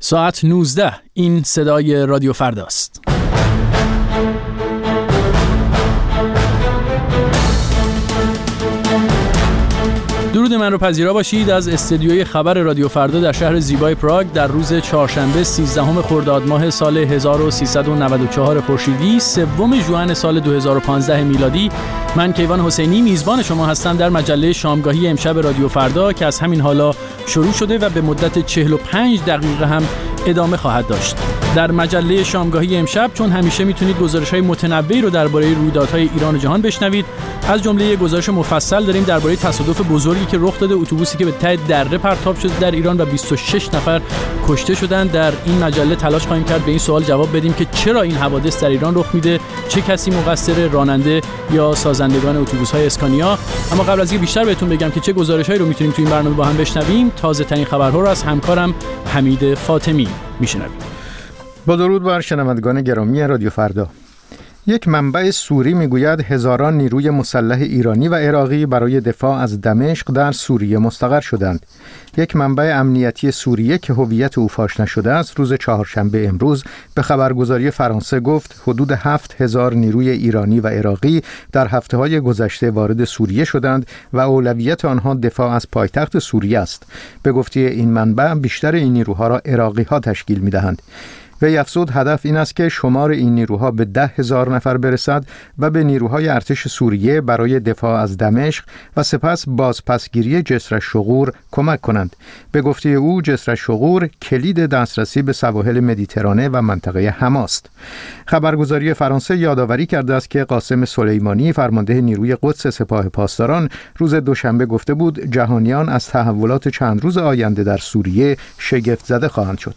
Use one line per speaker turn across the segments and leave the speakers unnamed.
ساعت 19. این صدای رادیو فرداست. درود من رو پذیرا باشید از استدیوی خبر رادیو فردا در شهر زیبای پراگ در روز چهارشنبه 13 خرداد ماه سال 1394 خورشیدی، 3 ژوئن سال 2015 میلادی. من کیوان حسینی میزبان شما هستم در مجله شامگاهی امشب رادیو فردا که از همین حالا شروع شده و به مدت 45 دقیقه هم ادامه خواهد داشت. در مجله شامگاهی امشب چون همیشه میتونید گزارش‌های متنوعی رو درباره رویدادهای ایران و جهان بشنوید. از جمله یک گزارش مفصل داریم درباره تصادف بزرگی که رخ داده، اتوبوسی که به ته دره پرتاب شد در ایران و 26 نفر کشته شدند. در این مجله تلاش خواهیم کرد به این سوال جواب بدیم که چرا این حوادث در ایران رخ میده، چه کسی مقصر، راننده یا سازندگان اتوبوس‌های اسکانیا. اما قبل از اینکه بیشتر بهتون بگم که چه گزارش‌هایی رو میتونیم تو این برنامه با هم بشنویم، تازه‌ترین خبرها رو از همکارم حمید فاطمی میشنویم.
با درود بر شنوندگان گرامی رادیو فردا. یک منبع سوری میگوید هزاران نیروی مسلح ایرانی و عراقی برای دفاع از دمشق در سوریه مستقر شدند. یک منبع امنیتی سوریه که هویت او فاش نشده است روز چهارشنبه امروز به خبرگزاری فرانسه گفت حدود 7000 نیروی ایرانی و عراقی در هفته‌های گذشته وارد سوریه شدند و اولویت آنها دفاع از پایتخت سوریه است. به گفته این منبع بیشتر این نیروها را عراقی‌ها تشکیل می‌دهند. وی افزود هدف این است که شمار این نیروها به 10,000 نفر برسد و به نیروهای ارتش سوریه برای دفاع از دمشق و سپس بازپسگیری جسر الشغور کمک کنند. به گفته او جسر الشغور کلید دسترسی به سواحل مدیترانه و منطقه حماست. خبرگزاری فرانسه یادآوری کرده است که قاسم سلیمانی فرمانده نیروی قدس سپاه پاسداران روز دوشنبه گفته بود جهانیان از تحولات چند روز آینده در سوریه شگفت زده خواهند شد.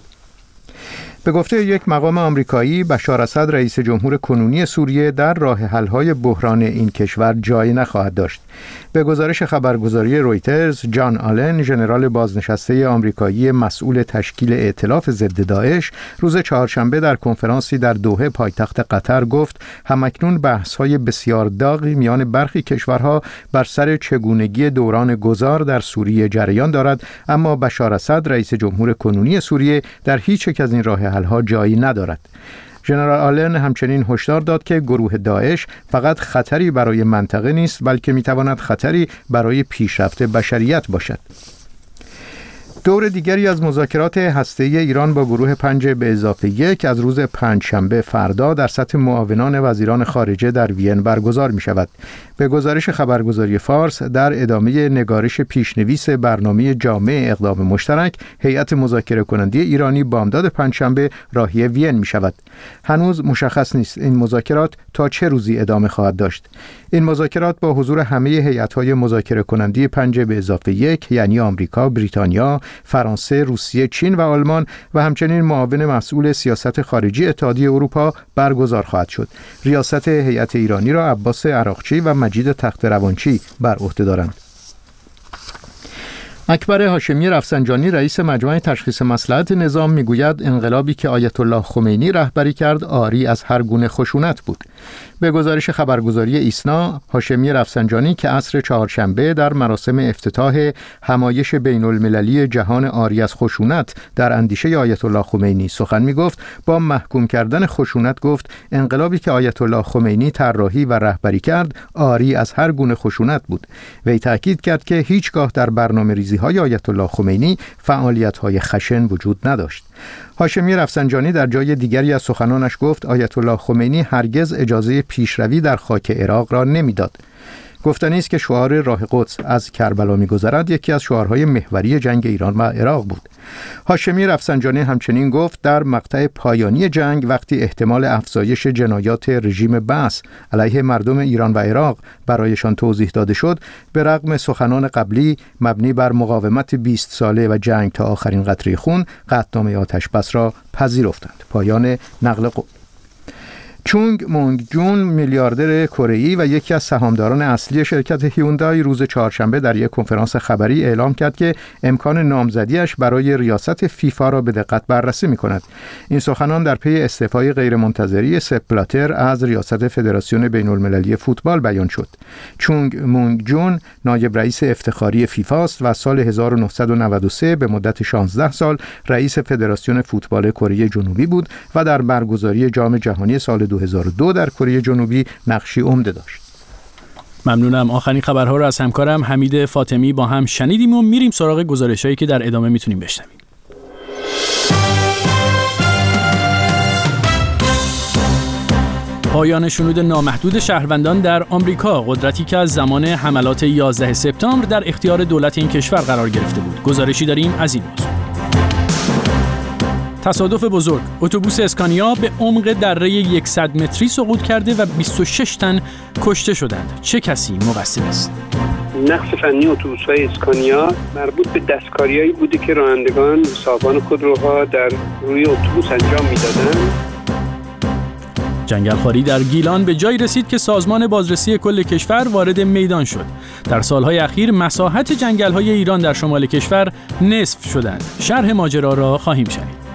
به گفته یک مقام آمریکایی، بشار اسد رئیس جمهور کنونی سوریه در راه حل‌های بحران این کشور جای نخواهد داشت. به گزارش خبرگزاری رویترز، جان آلن، ژنرال بازنشسته آمریکایی مسئول تشکیل ائتلاف ضد داعش، روز چهارشنبه در کنفرانسی در دوحه پایتخت قطر گفت همکنون بحث‌های بسیار داغی میان برخی کشورها بر سر چگونگی دوران گذار در سوریه جریان دارد، اما بشار اسد رئیس جمهور کنونی سوریه در هیچ یک از این راه حل‌ها جایی ندارد. ژنرال آلن همچنین هشدار داد که گروه داعش فقط خطری برای منطقه نیست بلکه میتواند خطری برای پیشرفت بشریت باشد. دور دیگری از مذاکرات هسته‌ای ایران با گروه 5 به اضافه 1 از روز پنجشنبه فردا در سطح معاونان وزیران خارجه در وین برگزار می شود. به گزارش خبرگزاری فارس در ادامه نگارش پیشنویس برنامه جامع اقدام مشترک، هیئت مذاکره کننده ایرانی بامداد پنجشنبه راهی وین می شود. هنوز مشخص نیست این مذاکرات تا چه روزی ادامه خواهد داشت. این مذاکرات با حضور همه هیئت‌های مذاکره کننده 5 به اضافه 1 یعنی آمریکا، بریتانیا، فرانسه، روسیه، چین و آلمان و همچنین معاون مسئول سیاست خارجی اتحادیه اروپا برگزار خواهد شد. ریاست هیئت ایرانی را عباس عراقچی و مجید تخت‌روانچی بر عهده دارند. اکبر هاشمی رفسنجانی رئیس مجمع تشخیص مصلحت نظام میگوید انقلابی که آیت الله خمینی رهبری کرد عاری از هر گونه خشونت بود. به گزارش خبرگزاری ایسنا، هاشمی رفسنجانی که عصر چهارشنبه در مراسم افتتاح همایش بین المللی جهان عاری از خشونت در اندیشه آیت الله خمینی سخن میگفت، با محکوم کردن خشونت گفت انقلابی که آیت الله خمینی طراحی و رهبری کرد عاری از هر گونه خشونت بود. وی تاکید کرد که هیچگاه در برنامه‌ریزی‌های آیت الله خمینی فعالیت‌های خشن وجود نداشت. هاشمی رفسنجانی در جای دیگری از سخنانش گفت آیت الله خمینی هرگز اجازه پیشروی در خاک عراق را نمیداد. گفتنی است که شعار راه قدس از کربلا می‌گذرد یکی از شعارهای محوری جنگ ایران و عراق بود. هاشمی رفسنجانی همچنین گفت در مقطع پایانی جنگ وقتی احتمال افزایش جنایات رژیم بعث علیه مردم ایران و عراق برایشان توضیح داده شد، به رغم سخنان قبلی مبنی بر مقاومت 20 ساله و جنگ تا آخرین قطره خون، قطعنامه آتش بس را پذیرفتند. پایان نقل قول. چونگ مونگ جون میلیاردر کره‌ای و یکی از سهامداران اصلی شرکت هیوندای روز چهارشنبه در یک کنفرانس خبری اعلام کرد که امکان نامزدیش برای ریاست فیفا را به دقت بررسی می‌کند. این سخنان در پی استعفای غیرمنتظره سپ بلاتر از ریاست فدراسیون بین‌المللی فوتبال بیان شد. چونگ مونگ جون نایب رئیس افتخاری فیفا است و سال 1993 به مدت 16 سال رئیس فدراسیون فوتبال کره جنوبی بود و در برگزاری جام جهانی سال 2002 در کره جنوبی نقشی عمده داشت.
ممنونم. آخرین خبرها رو از همکارم حمید فاطمی با هم شنیدیم و میریم سراغ گزارش‌هایی که در ادامه میتونیم بشنویم. پایان شنود نامحدود شهروندان در آمریکا، قدرتی که از زمان حملات 11 سپتامبر در اختیار دولت این کشور قرار گرفته بود. گزارشی داریم از این موضوع. تصادف بزرگ، اتوبوس اسکانیا به عمق دره 100 متری سقوط کرده و 26 تن کشته شدند. چه کسی مقصر است؟
نقص فنی اتوبوس‌های اسکانیا مربوط به دستکاریایی بوده که رانندگان سامان خودروها در روی اتوبوس انجام می‌دادند.
جنگلخواری در گیلان به جایی رسید که سازمان بازرسی کل کشور وارد میدان شد. در سالهای اخیر مساحت جنگل‌های ایران در شمال کشور نصف شدند. شرح ماجرا را خواهیم شنید.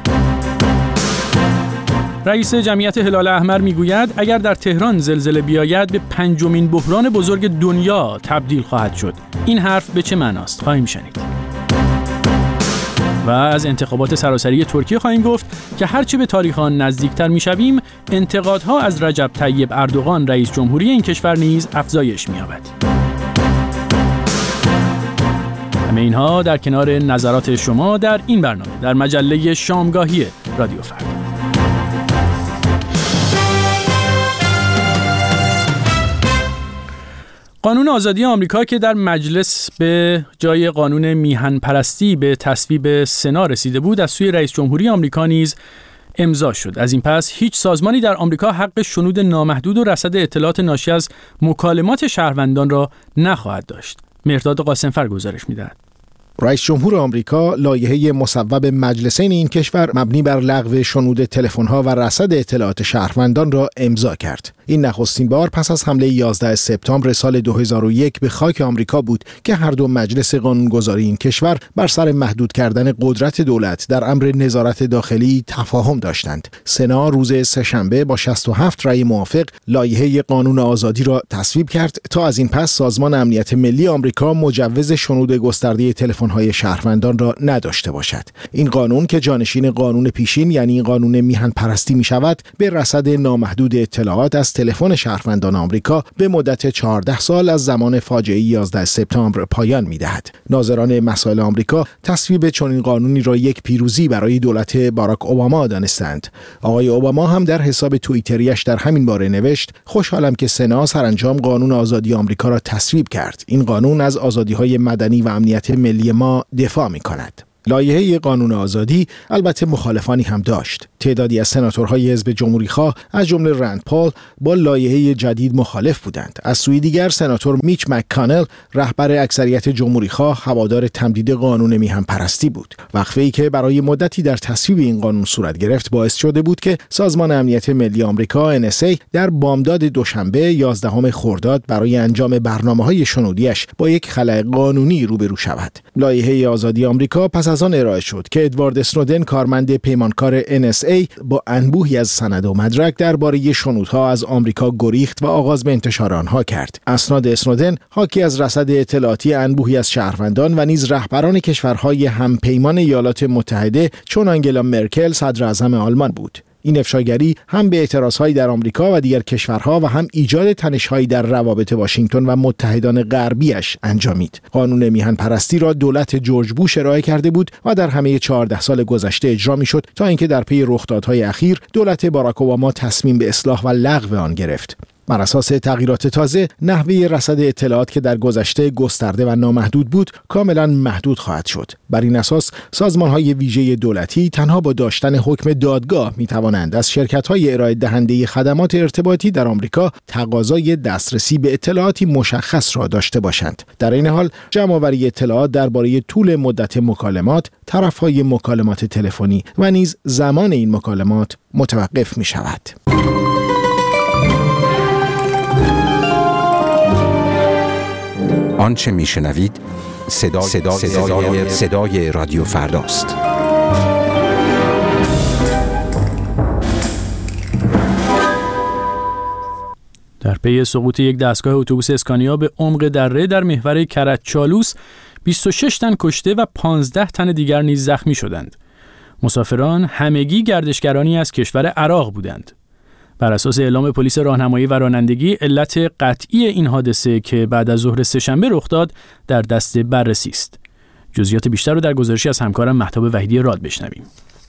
رئیس جمعیت هلال احمر میگوید اگر در تهران زلزله بیاید به 5مین بحران بزرگ دنیا تبدیل خواهد شد. این حرف به چه معناست؟ خواهیم شنید. و از انتخابات سراسری ترکیه خواهیم گفت که هرچه به تاریخ آن نزدیکتر میشویم، انتقادها از رجب طیب اردوغان رئیس جمهوری این کشور نیز افزایش می‌یابد. همه اینها در کنار نظرات شما در این برنامه در مجله شامگاهی رادیو فردا. قانون آزادی آمریکا که در مجلس به جای قانون میهن پرستی به تصویب سنا رسیده بود، از سوی رئیس جمهوری آمریکا نیز امضا شد. از این پس هیچ سازمانی در آمریکا حق شنود نامحدود و رصد اطلاعات ناشی از مکالمات شهروندان را نخواهد داشت. مهرداد قاسمفر گزارش می‌دهد.
رئیس جمهور آمریکا لایحه مصوب مجلسین این کشور مبنی بر لغو شنود تلفن‌ها و رصد اطلاعات شهروندان را امضا کرد. این نخستین بار پس از حمله 11 سپتامبر سال 2001 به خاک آمریکا بود که هر دو مجلس قانونگذاری این کشور بر سر محدود کردن قدرت دولت در امر نظارت داخلی تفاهم داشتند. سنا روز سه‌شنبه با 67 رأی موافق لایحه قانون آزادی را تصویب کرد تا از این پس سازمان امنیت ملی آمریکا مجوز شنود گسترده تلفن‌های شهروندان را نداشته باشد. این قانون که جانشین قانون پیشین یعنی قانون میهن پرستی می شود، به رصد نامحدود اطلاعات از تلفن شهروندان آمریکا به مدت 14 سال از زمان فاجعه 11 سپتامبر پایان می‌دهد. ناظران مسائل آمریکا تصویب چنین قانونی را یک پیروزی برای دولت باراک اوباما دانستند. آقای اوباما هم در حساب توییتریش در همین باره نوشت: خوشحالم که سنا سرانجام قانون آزادی آمریکا را تصویب کرد. این قانون از آزادی‌های مدنی و امنیت ملی ما دفاع می‌کند. لایحه قانون آزادی البته مخالفانی هم داشت. تعدادی از سناتورهای حزب جمهوری‌خواه از جمله رند پال با لایحه جدید مخالف بودند. از سوی دیگر سناتور میچ مک‌کانل رهبر اکثریت جمهوری‌خواه هوادار تمدید قانون میهن پرستی بود. وقفه‌ای که برای مدتی در تصویب این قانون صورت گرفت باعث شده بود که سازمان امنیت ملی آمریکا NSA در بامداد دوشنبه 11 خرداد برای انجام برنامه‌های شنودیش با یک خلأ قانونی روبرو شود. لایحه آزادی آمریکا پس از آن ارائه شد که ادوارد اسنودن کارمند پیمانکار NSA با انبوهی از سند و مدرک درباره شنودها از آمریکا گریخت و آغاز به انتشار آنها کرد. اسناد اسنودن حاکی از رصد اطلاعاتی انبوهی از شهروندان و نیز رهبران کشورهای همپیمان ایالات متحده چون آنگلا مرکل صدر اعظم آلمان بود. این افشاگری هم به اعتراضهایی در آمریکا و دیگر کشورها و هم ایجاد تنش‌هایی در روابط واشنگتن و متحدان غربیش انجامید. قانون میهن پرستی را دولت جورج بوش ارائه کرده بود و در همه 14 سال گذشته اجرا می‌شد تا اینکه در پی رخدادهای اخیر دولت باراک اوباما تصمیم به اصلاح و لغو آن گرفت. بر اساس تغییرات تازه، نحوه رصد اطلاعات که در گذشته گسترده و نامحدود بود، کاملا محدود خواهد شد. بر این اساس، سازمان‌های ویژه دولتی تنها با داشتن حکم دادگاه می‌توانند از شرکت‌های ارائه دهنده خدمات ارتباطی در آمریکا تقاضای دسترسی به اطلاعاتی مشخص را داشته باشند. در این حال، جمع‌آوری اطلاعات درباره طول مدت مکالمات، طرف‌های مکالمات تلفنی و نیز زمان این مکالمات متوقف می‌شود.
آنچه میشنوید صدای رادیو فرداست.
در پی سقوط یک دستگاه اتوبوس اسکانیا به عمق دره در محور کرج-چالوس 26 تن کشته و 15 تن دیگر نیز زخمی شدند. مسافران همگی گردشگرانی از کشور عراق بودند. بر اساس اعلام پلیس راهنمایی و رانندگی، علت قطعی این حادثه که بعد از ظهر سه‌شنبه رخ داد در دست بررسی است. جزئیات بیشتر رو در گزارشی از همکارم مهتاب وحیدی راد بشنویم.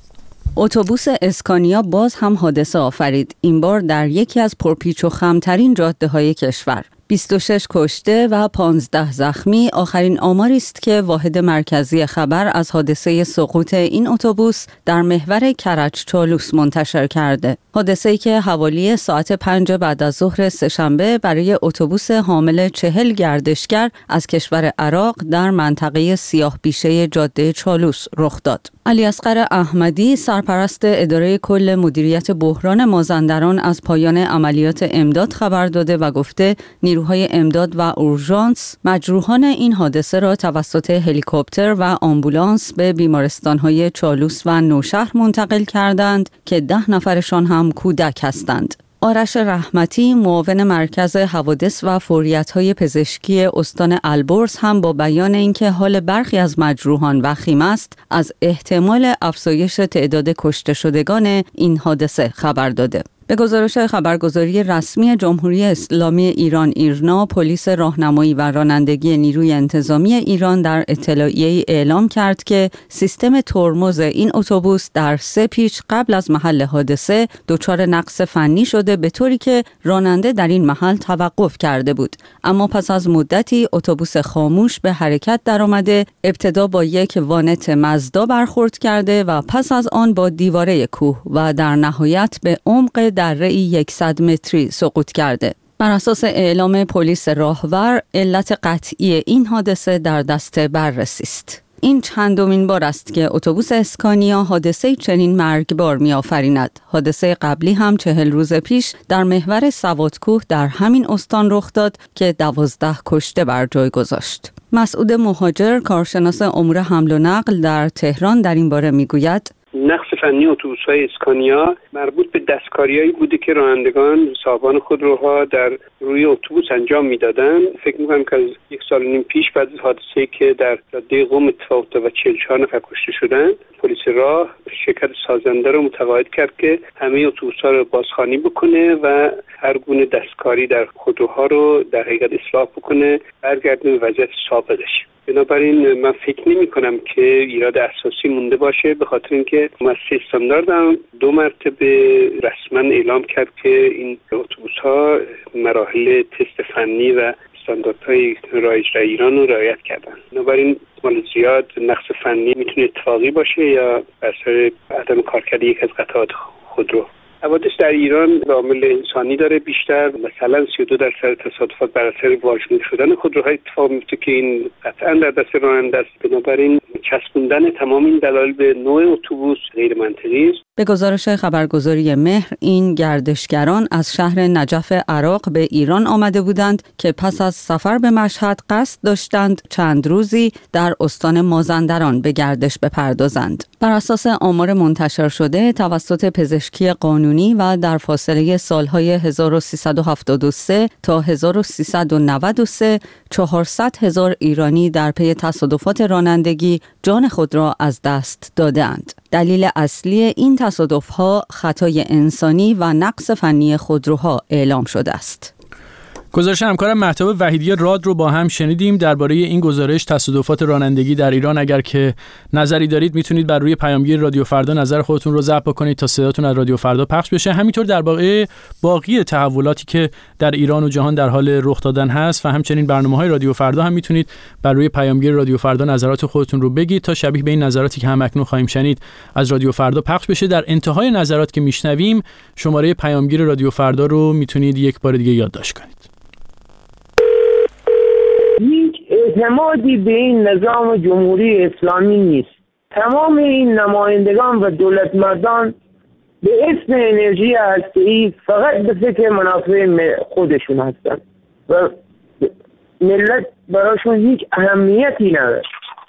اتوبوس اسکانیا باز هم حادثه آفرید، این بار در یکی از پرپیچ و خم‌ترین جاده‌های کشور. 26 کشته و 15 زخمی آخرین آماری است که واحد مرکزی خبر از حادثه سقوط این اتوبوس در محور کرج-چالوس منتشر کرده. حادثه‌ای که حوالی ساعت 5 بعد از ظهر سه‌شنبه برای اتوبوس حامل 40 گردشگر از کشور عراق در منطقه سیاه بیشه جاده چالوس رخ داد. علیاصغر احمدی، سرپرست اداره کل مدیریت بحران مازندران، از پایان عملیات امداد خبر داده و گفته نیروهای امداد و اورژانس مجروحان این حادثه را توسط هلیکوپتر و آمبولانس به بیمارستان‌های چالوس و نوشهر منتقل کردند که 10 نفرشان هم کودک هستند. آرش رحمتی، معاون مرکز حوادث و فوریت‌های پزشکی استان البرز، هم با بیان اینکه حال برخی از مجروحان وخیم است، از احتمال افزایش تعداد کشته شدگان این حادثه خبر داده. به گزارش خبرگزاری رسمی جمهوری اسلامی ایران ایرنا، پلیس راهنمایی و رانندگی نیروی انتظامی ایران در اطلاعیه‌ای اعلام کرد که سیستم ترمز این اتوبوس در 3 پیچ قبل از محل حادثه دچار نقص فنی شده، به طوری که راننده در این محل توقف کرده بود. اما پس از مدتی اتوبوس خاموش به حرکت درآمده، ابتدا با یک وانت مزدا برخورد کرده و پس از آن با دیواره کوه و در نهایت به عمق دره‌ای 100 متری سقوط کرده. بر اساس اعلام پلیس راهور، علت قطعی این حادثه در دست بررسی است. این چندمین بار است که اتوبوس اسکانیا حادثه چنین مرگبار می‌آفریند. حادثه قبلی هم 40 روز پیش در محور سوادکوه در همین استان رخ داد که 12 کشته بر جای گذاشت. مسعود مهاجر، کارشناس امور حمل و نقل در تهران، در این باره می‌گوید:
نقص فنی اتوبوس‌های اسکانیا مربوط به دستکاریایی بوده که رانندگان صاحبان خودروها در روی اتوبوس انجام میدادن. فکر می‌کنم که از 1 سال و نیم پیش بعد از حادثه‌ای که در جاده قم اتفاق افتاد و 44 نفر کشته شدند، پلیس راه شرکت سازنده رو متقاعد کرد که همه اتوبوس‌ها رو بازخوانی بکنه و هر گونه دستکاری در خودروها رو در حقیقت اصلاح بکنه، برگردونه به وضعیت سابقش. بنابراین من فکر نمی کنم که ایراد اساسی مونده باشه، به خاطر اینکه مؤسسه استاندارد هم 2 مرتبه رسما اعلام کرد که این اتوبوس‌ها مراحل تست فنی و استانداردهای رایج در ایران رو رعایت کردن. بنابراین احتمال زیاد نقص فنی میتونه اتفاقی باشه یا اثر عدم کارکرد یک از قطعات خودرو. حوادث در ایران عامل انسانی داره بیشتر، مثلا 32% تصادفات بر اثر واژگون شدن خودروها اتفاق میفته که این قطعا در دست راننده است. بنابراین چسبوندن تمام این دلایل به نوع اتوبوس غیر منطقی است.
به گزارش خبرگزاری مهر، این گردشگران از شهر نجف عراق به ایران آمده بودند که پس از سفر به مشهد قصد داشتند چند روزی در استان مازندران به گردش بپردازند. بر اساس آمار منتشر شده توسط پزشکی قانونی و در فاصله سالهای 1373 تا 1393 400,000 ایرانی در پی تصادفات رانندگی جان خود را از دست دادند. دلیل اصلی این تصادف‌ها خطای انسانی و نقص فنی خودروها اعلام شده است.
گزارش همکارم مهتاب وحیدی راد رو با هم شنیدیم درباره این گزارش تصادفات رانندگی در ایران. اگر که نظری دارید میتونید بر روی پیامگیر رادیو فردا نظر خودتون رو ضبط کنید تا صداتون از رادیو فردا پخش بشه. همینطور درباره باقی تحولاتی که در ایران و جهان در حال رخ دادن هست و همچنین برنامه‌های رادیو فردا هم میتونید بر روی پیامگیر رادیو فردا نظرات خودتون رو بگید تا شبیه به این نظراتی که هم اکنون خواهیم شنید از رادیو فردا پخش بشه. در انتهای نظرات که میشنویم شماره پیامگیر رادیو فردا رو میتونید یک بار دیگه یادداشت کنید.
هیچ اعتمادی به این نظام جمهوری اسلامی نیست. تمام این نمایندگان و دولت مردان به اسم انرژی هسته‌ای فقط به فکر منافع خودشون هستند و ملت براشون هیچ اهمیتی نداره.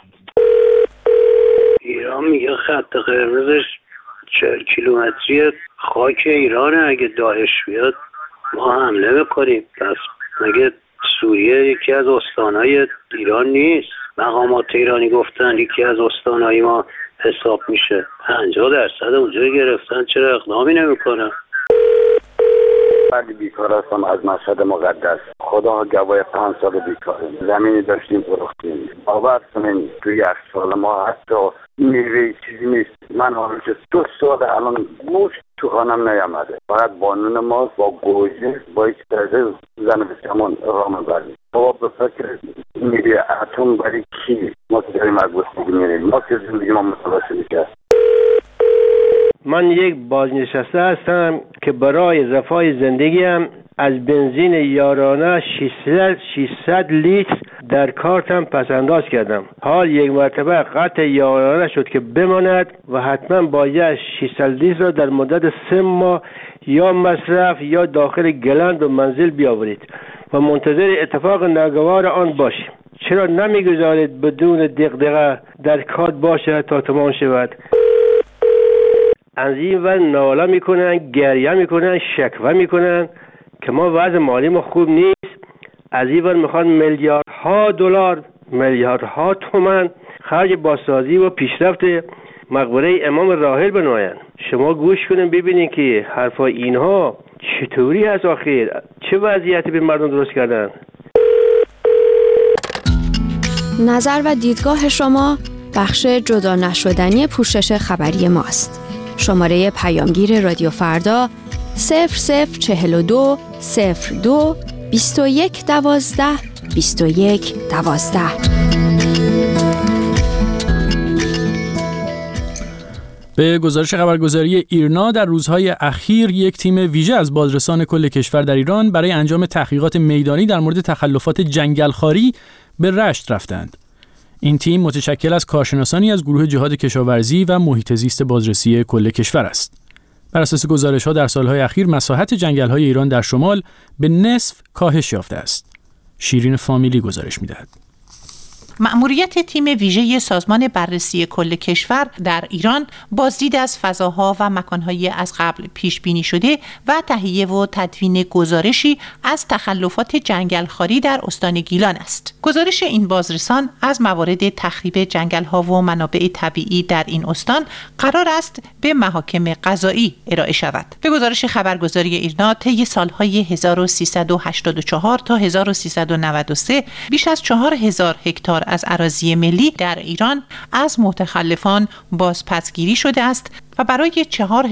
ایران میگه خط قرمزش 40 کیلومتری خاک ایرانه، اگه داعش بیاد ما حمله میکنیم. پس مگه سوریه یکی از استانهای ایران نیست؟ مقامات ایرانی گفتن یکی از استانهای ما حساب میشه. 50% اونجا گرفتن، چرا اقدامی نمیکنن؟
ولی بیکار هستم از مشهد مقدس. خدا گواه 5 سال بیکاریم. زمینی داشتیم فروختیم. باور کنین توی 8 سال ما حتی میوه چیزی نیست. من حالا که 2 سال الان گوشت تو خانم نیامده. فقط بانون ما با گوجه با یک درجه زن بسیمون رام بردیم. بابا به فکر میوه اتم برای کی؟ ما که داریم از گوشتگی میریم. ما که زندگی ما متلاشی میکرد.
من یک بازنشسته هستم که برای رفاه زندگیم از بنزین یارانه 600 لیتر در کارتم پسنداز کردم. حال یک مرتبه قطع یارانه شد که بماند و حتما باید 600 لیتر را در مدت 3 ماه یا مصرف یا داخل گلند و منزل بیاورید و منتظر اتفاق ناگوار آن باشیم. چرا نمیگذارید بدون دغدغه در کار باشه تا تمام شود؟ از این ور ناله میکنن، گریه میکنن، شکوه میکنن که ما وضع مالی ما خوب نیست. از این ور میخوان میلیاردها دلار، میلیاردها تومان خرج بازسازی و پیشرفت مقبره امام راحل بنمایند. شما گوش کنین ببینین که حرفای اینها چطوری هست، آخر چه وضعیتی به مردم درست کردن.
نظر و دیدگاه شما بخش جدا نشدنی پوشش خبری ماست. شماره پیامگیر رادیو فردا 0042 02 21 12 21 12.
به گزارش خبرگزاری ایرنا در روزهای اخیر یک تیم ویژه از بازرسان کل کشور در ایران برای انجام تحقیقات میدانی در مورد تخلفات جنگلخواری به رشت رفتند. این تیم متشکل از کارشناسانی از گروه جهاد کشاورزی و محیط زیست بازرسی کل کشور است. بر اساس گزارش‌ها در سالهای اخیر مساحت جنگل‌های ایران در شمال به نصف کاهش یافته است. شیرین فامیلی گزارش می‌دهد.
مأموریت تیم ویژه سازمان بررسی کل کشور در ایران بازدید از فضاها و مکانهای از قبل پیش بینی شده و تهیه و تدوین گزارشی از تخلفات جنگلخواری در استان گیلان است. گزارش این بازرسان از موارد تخریب جنگل‌ها و منابع طبیعی در این استان قرار است به محاکم قضایی ارائه شود. به گزارش خبرگزاری ایرنا طی سالهای 1384 تا 1393 بیش از 4000 هکتار از اراضی ملی در ایران از متخلفان بازپسگیری شده است و برای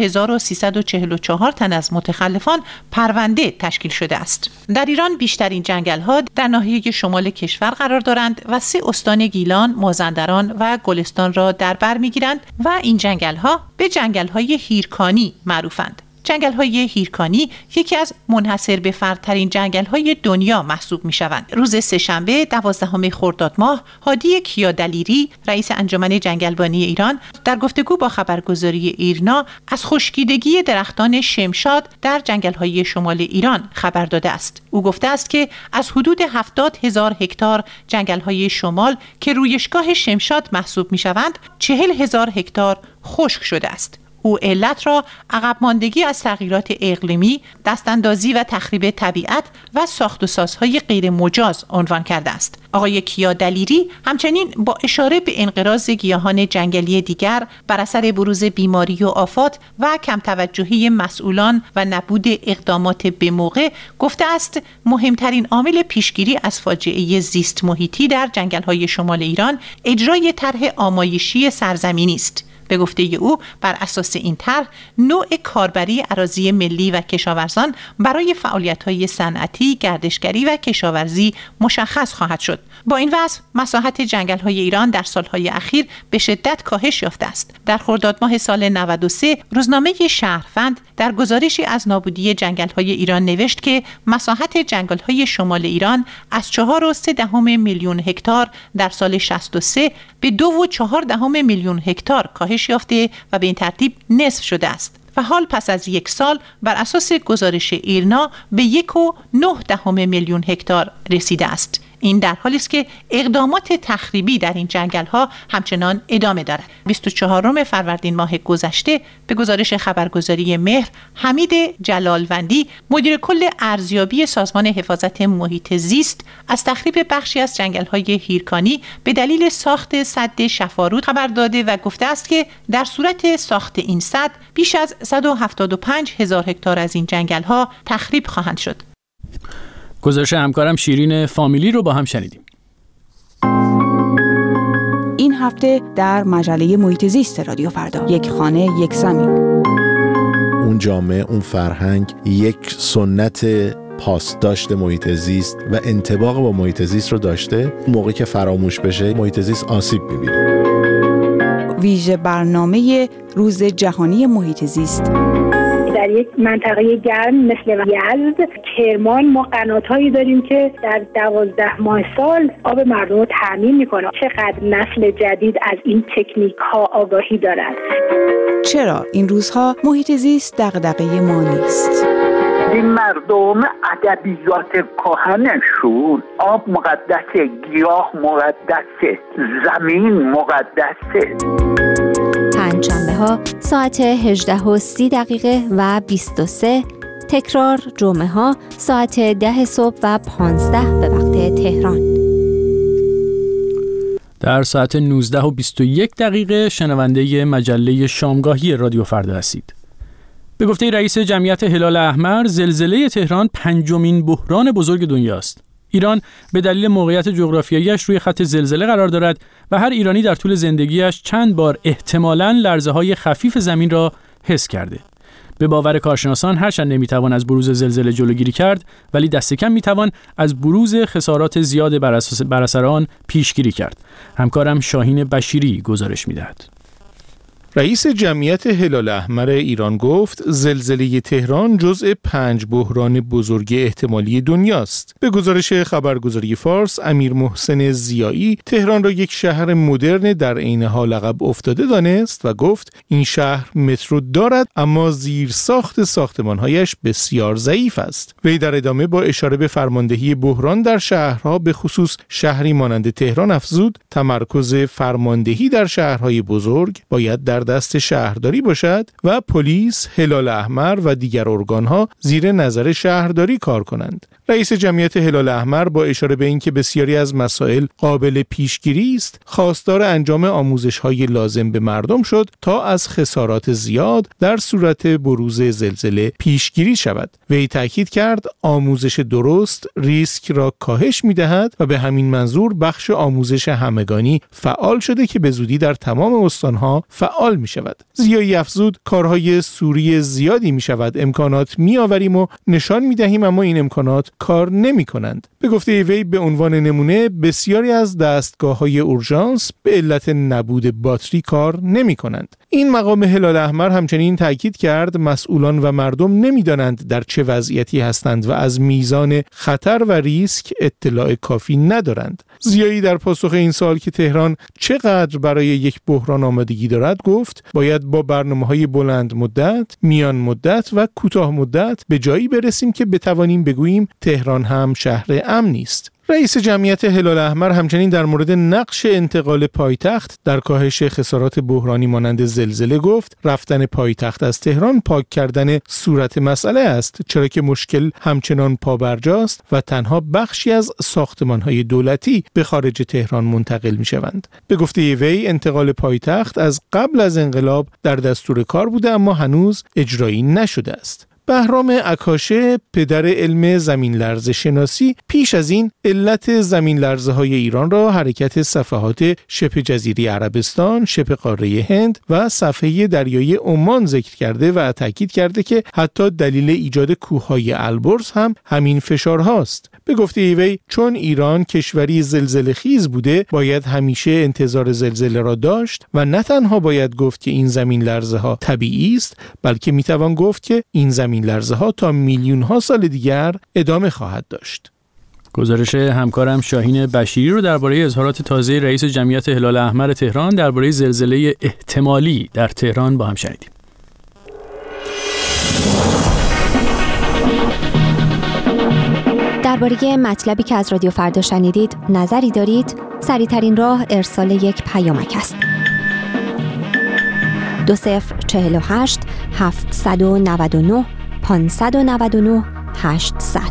4344 تن از متخلفان پرونده تشکیل شده است. در ایران بیشترین جنگل‌ها در ناحیه شمال کشور قرار دارند و 3 استان گیلان، مازندران و گلستان را در بر می‌گیرند و این جنگل‌ها به جنگل‌های هیرکانی معروفند. جنگل‌های هیرکانی یکی از منحصر به فردترین جنگل‌های دنیا محسوب می‌شوند. روز سه‌شنبه 12 خرداد ماه هادی کیادلیری رئیس انجمن جنگلبانی ایران در گفتگو با خبرگزاری ایرنا از خشکیدگی درختان شمشاد در جنگل‌های شمال ایران خبر داده است. او گفته است که از حدود 70,000 هکتار جنگل‌های شمال که رویشگاه شمشاد محسوب می‌شوند 40,000 هکتار خشک شده است. او علت را عقب ماندگی از تغییرات اقلیمی، دستاندازی و تخریب طبیعت و ساخت و سازهای غیر مجاز عنوان کرده است. آقای کیادلیری همچنین با اشاره به انقراض گیاهان جنگلی دیگر بر اثر بروز بیماری و آفات و کم توجهی مسئولان و نبود اقدامات به موقع گفته است مهمترین عامل پیشگیری از فاجعه زیست محیطی در جنگل‌های شمال ایران اجرای طرح آمایشی سرزمینی است. به گفته او بر اساس این طرح نوع کاربری اراضی ملی و کشاورزان برای فعالیت‌های صنعتی، گردشگری و کشاورزی مشخص خواهد شد. با این وضع مساحت جنگل‌های ایران در سال‌های اخیر به شدت کاهش یافته است. در خرداد ماه سال 93 روزنامه شهروند در گزارشی از نابودی جنگل‌های ایران نوشت که مساحت جنگل‌های شمال ایران از 4.3 میلیون هکتار در سال 63 به 2.4 میلیون هکتار کاهش یافته و به این ترتیب نصف شده است. و حال پس از 1 سال بر اساس گزارش ایرنا به 1.9 میلیون هکتار رسیده است. این در حالی است که اقدامات تخریبی در این جنگل‌ها همچنان ادامه دارد. 24 فروردین ماه گذشته به گزارش خبرگزاری مهر، حمید جلالوندی مدیر کل ارزیابی سازمان حفاظت محیط زیست از تخریب بخشی از جنگل‌های هیرکانی به دلیل ساخت سد شفارود خبر داده و گفته است که در صورت ساخت این سد بیش از 175,000 هکتار از این جنگل‌ها تخریب خواهند شد.
گزارش همکارم شیرین فامیلی رو با هم شنیدیم.
این هفته در مجله محیط زیست رادیو فردا، یک خانه یک زمین.
اون جامعه، اون فرهنگ یک سنت پاسداشت محیط زیست و انطباق با محیط زیست رو داشته. موقعی که فراموش بشه محیط زیست آسیب می‌بینه.
ویژه برنامه روز جهانی محیط زیست.
در یک منطقه گرم مثل یزد، کرمان، ما قنات‌هایی داریم که در 12 ماه سال آب مردم رو تامین می‌کنه. چقدر نسل جدید از این تکنیک‌ها آگاهی دارند.
چرا این روزها محیط زیست دغدغه ما نیست؟
این مردم ادبیات کهنشون آب مقدسه، گیاه مقدسه، زمین مقدسه.
پنجشنبه ها ساعت 18:30 و 23، تکرار جمعه ها ساعت 10 صبح و 15 به وقت تهران.
در ساعت 19:21 شنونده مجله شامگاهی رادیو فردا هستید. به گفته رئیس جمعیت هلال احمر، زلزله تهران 5مین بحران بزرگ دنیاست. ایران به دلیل موقعیت جغرافیاییش روی خط زلزله قرار دارد و هر ایرانی در طول زندگیش چند بار احتمالاً لرزه‌های خفیف زمین را حس کرده. به باور کارشناسان هرچند نمیتوان از بروز زلزله جلوگیری کرد، ولی دست کم میتوان از بروز خسارات زیاد بر اثر آن پیشگیری کرد. همکارم شاهین بشیری گزارش میدهد.
رئیس جمعیت هلال احمر ایران گفت زلزله تهران جزء 5 بحران بزرگ احتمالی دنیاست. به گزارش خبرگزاری فارس، امیر محسن ضیایی تهران را یک شهر مدرن در عین حال عقب افتاده دانست و گفت این شهر مترو دارد اما زیرساخت ساختمان‌هایش بسیار ضعیف است. وی در ادامه با اشاره به فرماندهی بحران در شهرها به خصوص شهری مانند تهران افزود تمرکز فرماندهی در شهرهای بزرگ باید در دست شهرداری باشد و پلیس، هلال احمر و دیگر ارگان‌ها زیر نظر شهرداری کار کنند. رئیس جمعیت هلال احمر با اشاره به اینکه بسیاری از مسائل قابل پیشگیری است، خواستار انجام آموزش‌های لازم به مردم شد تا از خسارات زیاد در صورت بروز زلزله پیشگیری شود. وی تاکید کرد آموزش درست ریسک را کاهش می‌دهد و به همین منظور بخش آموزش همگانی فعال شده که به زودی در تمام استان‌ها فعال می شود. ضیایی افزود کارهای سوری زیادی می شود، امکانات می آوریم و نشان می دهیم اما این امکانات کار نمی کنند. به گفته وی به عنوان نمونه بسیاری از دستگاه‌های اورژانس به علت نبود باتری کار نمی کنند. این مقام هلال احمر همچنین تاکید کرد مسئولان و مردم نمی‌دانند در چه وضعیتی هستند و از میزان خطر و ریسک اطلاع کافی ندارند. ضیایی در پاسخ این سوال که تهران چقدر برای یک بحران آمادگی دارد گفت باید با برنامه‌های بلند مدت، میان مدت و کوتاه مدت به جایی برسیم که بتوانیم بگوییم تهران هم شهر امنی است. رئیس جمعیت هلال احمر همچنین در مورد نقش انتقال پایتخت در کاهش خسارات بحرانی مانند زلزله گفت رفتن پایتخت از تهران پاک کردن صورت مسئله است، چرا که مشکل همچنان پابرجاست و تنها بخشی از ساختمان‌های دولتی به خارج تهران منتقل می‌شوند. به گفته وی انتقال پایتخت از قبل از انقلاب در دستور کار بوده اما هنوز اجرایی نشده است. بهرام عکاشه پدر علم زمین لرزه شناسی پیش از این علت زمین لرزه های ایران را حرکت صفحات شبه جزیره عربستان، شبه قاره هند و صفحه دریایی عمان ذکر کرده و تاکید کرده که حتی دلیل ایجاد کوههای البرز هم همین فشارهاست. به گفته وی چون ایران کشوری زلزله خیز بوده باید همیشه انتظار زلزله را داشت و نه تنها باید گفت که این زمین لرزه ها طبیعی است بلکه میتوان گفت که این زمین لرزه ها تا میلیون ها سال دیگر ادامه خواهد داشت.
گزارش همکارم شاهین بشیری رو درباره اظهارات تازه رئیس جمعیت هلال احمر تهران درباره زلزله احتمالی در تهران با هم شنیدیم.
درباره مطلبی که از رادیو فردا شنیدید نظری دارید؟ سریع‌ترین راه ارسال یک پیامک است. 2048 799 599 800.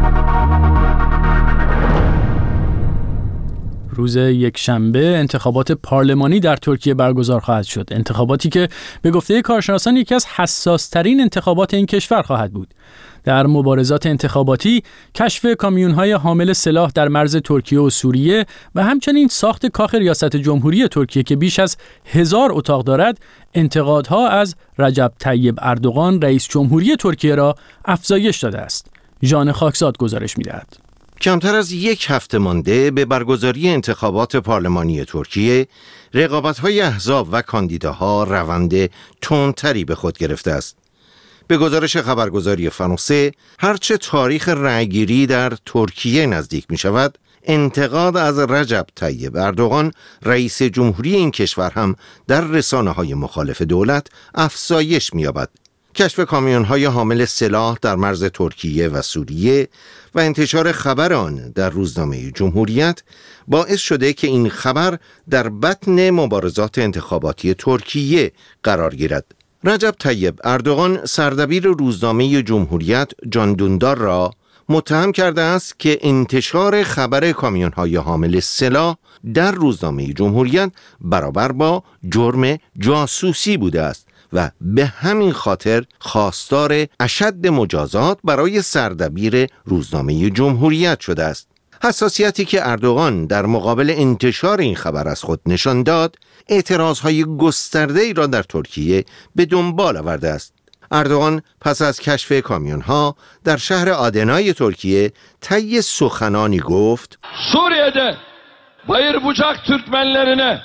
روز یکشنبه انتخابات پارلمانی در ترکیه برگزار خواهد شد. انتخاباتی که به گفته کارشناسان یکی از حساس‌ترین انتخابات این کشور خواهد بود. در مبارزات انتخاباتی، کشف کامیون‌های حامل سلاح در مرز ترکیه و سوریه و همچنین ساخت کاخ ریاست جمهوری ترکیه که بیش از 1000 اتاق دارد، انتقادها از رجب طیب اردوغان رئیس جمهوری ترکیه را افزایش داده است. ژان خاکزاد گزارش می‌دهد.
کمتر از یک هفته مانده به برگزاری انتخابات پارلمانی ترکیه، رقابت‌های احزاب و کاندیداها روند تندتری به خود گرفته است. به گزارش خبرگزاری فرانسه، هرچه تاریخ رأیگیری در ترکیه نزدیک می شود، انتقاد از رجب طیب اردوغان رئیس جمهوری این کشور هم در رسانه‌های مخالف دولت افزایش می یابد. کشف کامیون‌های حامل سلاح در مرز ترکیه و سوریه و انتشار خبر آن در روزنامه جمهوریت باعث شده که این خبر در بطن مبارزات انتخاباتی ترکیه قرار گیرد. رجب طیب اردوغان سردبیر روزنامه جمهوریت جان دوندار را متهم کرده است که انتشار خبر کامیون‌های حامل سلاح در روزنامه جمهوریت برابر با جرم جاسوسی بوده است و به همین خاطر خواستار اشد مجازات برای سردبیر روزنامه جمهوریت شده است. حساسیتی که اردوغان در مقابل انتشار این خبر از خود نشان داد، اعتراضهای گسترده‌ای را در ترکیه به دنبال آورده است. اردوغان پس از کشف کامیون‌ها در شهر آدنای ترکیه طی سخنانی گفت:
سوریه'de bayır bucak Türkmenlerine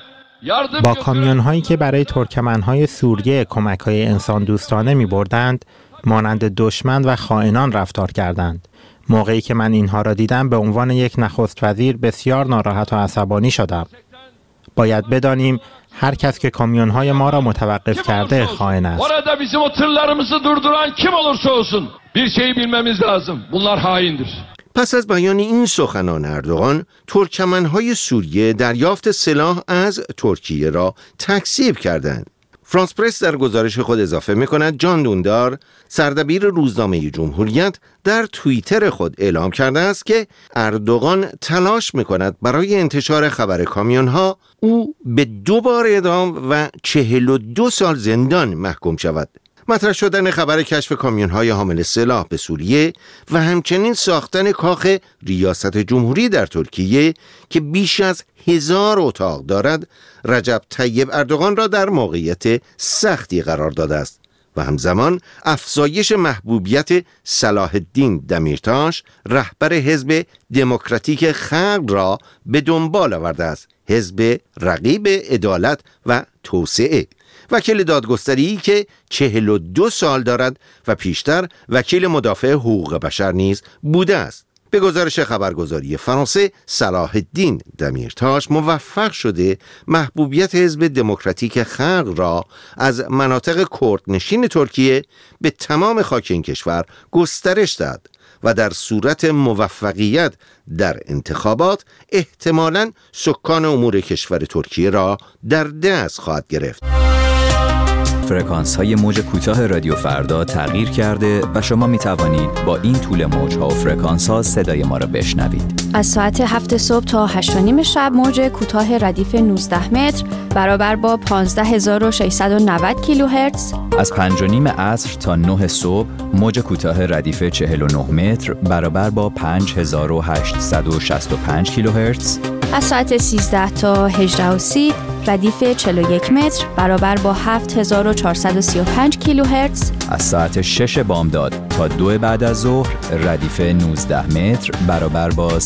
با کامیون‌هایی که برای ترکمن‌های سوریه کمک‌های انسان دوستانه می‌بردند، مانند دشمن و خائنان رفتار کردند. موقعی که من اینها را دیدم به عنوان یک نخست وزیر بسیار ناراحت و عصبانی شدم. باید بدانیم هر کس که کامیون‌های ما را متوقف کرده خائن است.
Orada bizim o tırlarımızı durduran kim olursa olsun bir şeyi bilmemiz lazım. Bunlar haindir.
پس از بیان این سخنان اردوغان، ترکمن‌های سوریه دریافت سلاح از ترکیه را تکذیب کردند. فرانس پرس در گزارش خود اضافه می‌کند جان دوندار، سردبیر روزنامه جمهوریت، در توییتر خود اعلام کرده است که اردوغان تلاش می‌کند برای انتشار خبر کامیون‌ها او به 2 بار اعدام و 42 سال زندان محکوم شود. مطرح شدن خبر کشف کامیون‌های حامل سلاح به سوریه و همچنین ساختن کاخ ریاست جمهوری در ترکیه که بیش از 1000 اتاق دارد، رجب طیب اردوغان را در موقعیت سختی قرار داده است و همزمان افزایش محبوبیت صلاح الدین دمیرتاش رهبر حزب دموکراتیک خلق را به دنبال آورده است. حزب رقیب عدالت و توسعه، وکیل دادگستری که 42 سال دارد و پیشتر وکیل مدافع حقوق بشر نیز بوده است. به گزارش خبرگزاری فرانسه، صلاح الدین دمیرتاش موفق شده محبوبیت حزب دموکراتیک خلق را از مناطق کردنشین ترکیه به تمام خاک این کشور گسترش داد و در صورت موفقیت در انتخابات احتمالاً سکان امور کشور ترکیه را در دست خواهد گرفت.
فرکانس های موج کوتاه رادیو فردا تغییر کرده و شما می توانید با این طول موج ها و فرکانس ها صدای ما را بشنوید.
از ساعت 7 صبح تا 8:30 شب موج کوتاه ردیف 19 متر برابر با 15690 کیلوهرتز.
از 5:30 عصر تا 9 صبح موج کوتاه ردیف 49 متر برابر با 5865 کیلوهرتز.
از ساعت 13 تا 18:30 ردیف 41 متر برابر با 7435 کیلوهرتز.
از ساعت 6 بامداد تا 2 بعد از ظهر ردیف 19 متر برابر با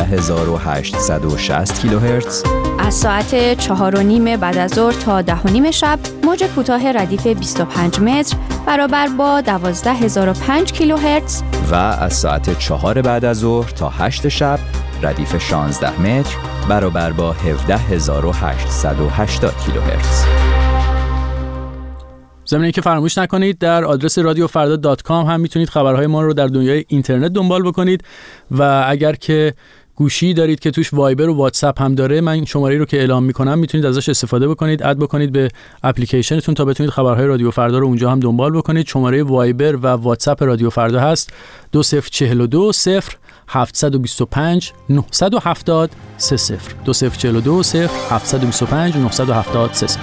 13860 کیلوهرتز.
از ساعت 4:30 بعد از ظهر تا 10:30 شب موج کوتاه ردیف 25 متر برابر با 12005 کیلوهرتز.
و از ساعت 4 بعد از ظهر تا 8 شب ردیف 16 متر برابر با 17880 کیلوهرتز.
ضمن اینکه فراموش نکنید در آدرس radiofarda.com هم میتونید خبرهای ما رو در دنیای اینترنت دنبال بکنید و اگر که گوشی دارید که توش وایبر و واتساپ هم داره، من شماره رو که اعلام میکنم میتونید ازش استفاده بکنید، اد بکنید به اپلیکیشنتون تا بتونید خبرهای رادیو فردا رو اونجا هم دنبال بکنید. شماره وایبر و واتساپ رادیو فردا هست 2042 0725 970 30 2042 0725 970 30.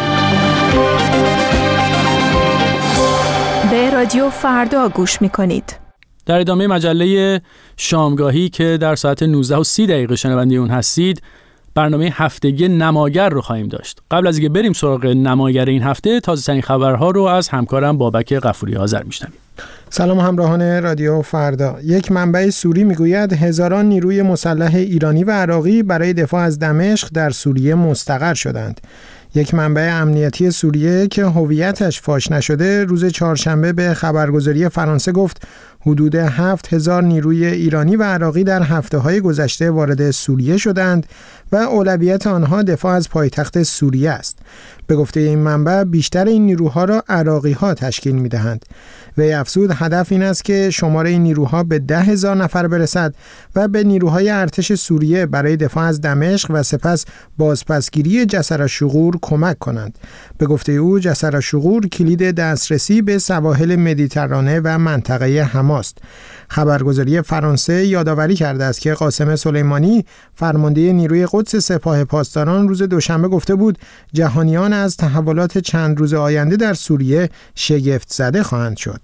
به رادیو فردا گوش میکنید.
در ادامه مجله شامگاهی که در ساعت 19:30 شنونده اون هستید، برنامه هفتگی نماگر رو خواهیم داشت. قبل از اینکه بریم سراغ نماگر این هفته، تازه‌ترین خبرها رو از همکارم بابک غفوری آذر میشنویم.
سلام همراهان رادیو فردا. یک منبع سوری میگوید هزاران نیروی مسلح ایرانی و عراقی برای دفاع از دمشق در سوریه مستقر شدند. یک منبع امنیتی سوریه که هویتش فاش نشده روز چهارشنبه به خبرگزاری فرانسه گفت حدود 7000 نیروی ایرانی و عراقی در هفته‌های گذشته وارد سوریه شدند و اولویت آنها دفاع از پایتخت سوریه است. به گفته این منبع بیشتر این نیروها را عراقی‌ها تشکیل می‌دهند. وی افزود هدف این است که شمار این نیروها به 10,000 نفر برسد و به نیروهای ارتش سوریه برای دفاع از دمشق و سپس بازپسگیری جسر الشغور کمک کنند. به گفته او جسر الشغور کلید دسترسی به سواحل مدیترانه و منطقه حماست. خبرگزاری فرانسه یادآوری کرده است که قاسم سلیمانی فرمانده نیروی قدس سپاه پاسداران روز دوشنبه گفته بود جهانیان از تحولات چند روز آینده در سوریه شگفت زده خواهند شد.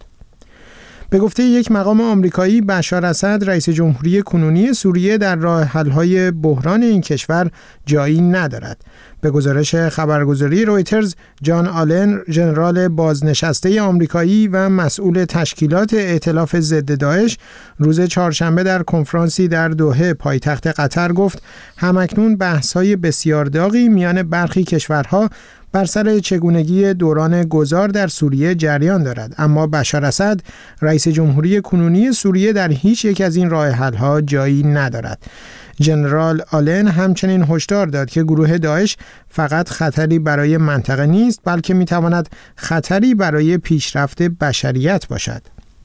به گفته یک مقام آمریکایی، بشار اسد رئیس جمهوری کنونی سوریه در راه حل‌های بحران این کشور جایی ندارد. به گزارش خبرگزاری رویترز، جان آلن، ژنرال بازنشسته آمریکایی و مسئول تشکیلات ائتلاف ضد داعش، روز چهارشنبه در کنفرانسی در دوحه پایتخت قطر گفت همکنون بحث‌های بسیار داغی میان برخی کشورها بر سر چگونگی دوران گذار در سوریه جریان دارد، اما بشار اسد رئیس جمهوری کنونی سوریه در هیچ یک از این راه حل‌ها جایی ندارد. ژنرال آلن همچنین هشدار داد که گروه داعش فقط خطری برای منطقه نیست، بلکه میتواند خطری برای پیشرفت بشریت باشد.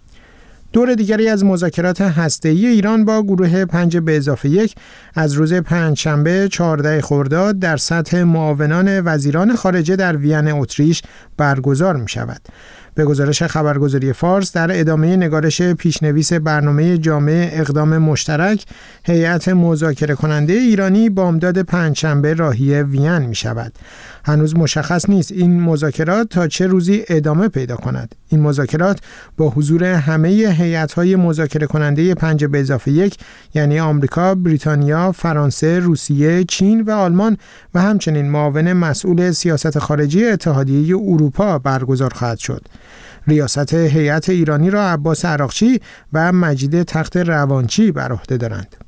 دور دیگری از مذاکرات هسته‌ای ایران با گروه 5+1 از روز پنجشنبه 14 خرداد در سطح معاونان وزیران خارجه در وین اتریش برگزار می شود. به گزارش خبرگزاری فارس، در ادامه نگارش پیشنویس برنامه جامع اقدام مشترک، هیئت مذاکره کننده ایرانی بامداد پنجشنبه راهی وین می شود. هنوز مشخص نیست این مذاکرات تا چه روزی ادامه پیدا کند. این مذاکرات با حضور همه هیئت‌های مذاکره کننده 5+1 یعنی آمریکا، بریتانیا، فرانسه، روسیه، چین و آلمان و همچنین معاون مسئول سیاست خارجی اتحادیه اروپا برگزار خواهد شد. ریاست هیئت ایرانی را عباس عراقچی و مجید تخت روانچی بر عهده دارند.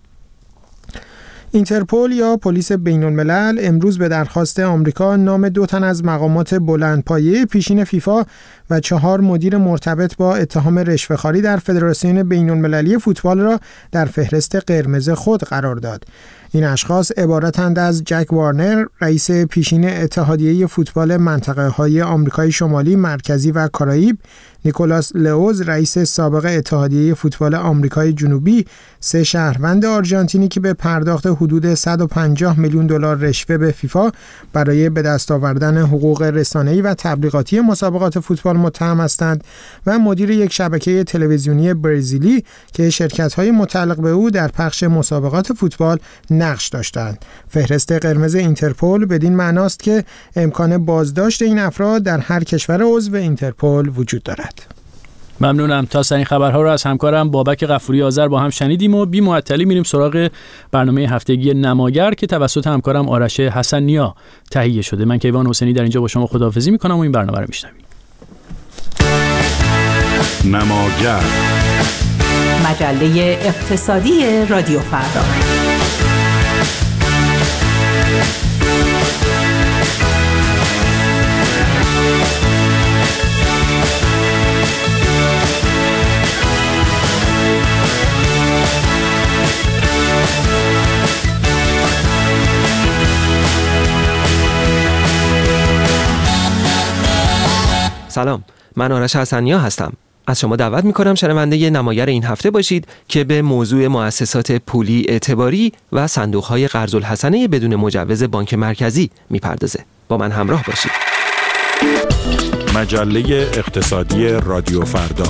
اینترپل یا پلیس بین‌الملل امروز به درخواست آمریکا نام 2 تن از مقامات بلندپایه پیشین فیفا و 4 مدیر مرتبط با اتهام رشوه‌خواری در فدراسیون بین‌المللی فوتبال را در فهرست قرمز خود قرار داد. این اشخاص عبارتند از جک وارنر، رئیس پیشین اتحادیه فوتبال منطقه‌های آمریکای شمالی، مرکزی و کارائیب، نیکولاس لئوز، رئیس سابق اتحادیه فوتبال آمریکای جنوبی، 3 شهروند آرژانتینی که به پرداخت حدود 150 میلیون دلار رشوه به فیفا برای به دست آوردن حقوق رسانه‌ای و تبلیغاتی مسابقات فوتبال متهم هستند و مدیر یک شبکه تلویزیونی برزیلی که شرکت‌های متعلق به او در پخش مسابقات فوتبال نقش داشتند. فهرست قرمز اینترپل بدین معناست که امکان بازداشت این افراد در هر کشور عضو اینترپل وجود دارد.
ممنونم. تا این خبرها رو از همکارم بابک غفوری آذر با هم شنیدیم و بی معطلی میریم سراغ برنامه هفتگی نماگر که توسط همکارم آرش حسن نیا تهیه شده. من کیوان حسینی در اینجا با شما خداحافظی میکنم و این برنامه رو میشنویم.
نماگر،
مجله اقتصادی رادیو فردا.
سلام، من آرش حسنیا هستم. از شما دعوت می‌کنم شنونده نمایر این هفته باشید که به موضوع مؤسسات پولی اعتباری و صندوق‌های قرض الحسنه بدون مجوز بانک مرکزی می‌پردازه. با من همراه باشید.
مجله اقتصادی رادیو فردا.